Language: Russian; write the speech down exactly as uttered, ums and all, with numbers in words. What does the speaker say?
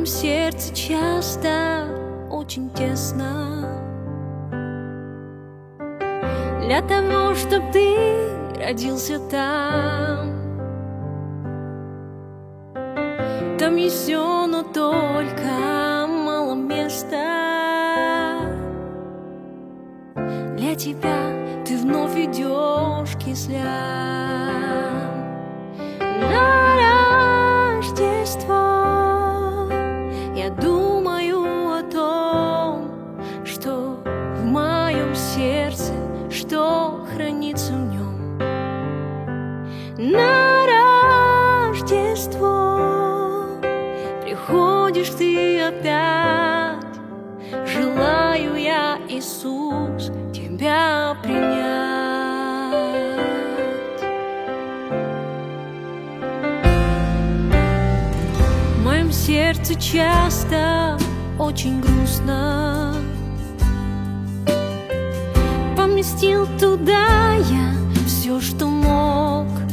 сердце часто очень тесно для того, чтоб ты родился там. Там есть все, но только мало места для тебя. Ты вновь идешь к яслям на Рождество. Я думаю о том, что в моем сердце, что хранится в нем. На Рождество приходишь ты опять. Желаю я, Иисус, тебя принять. В моем сердце часто очень грустно. Поместил туда я все, что мог.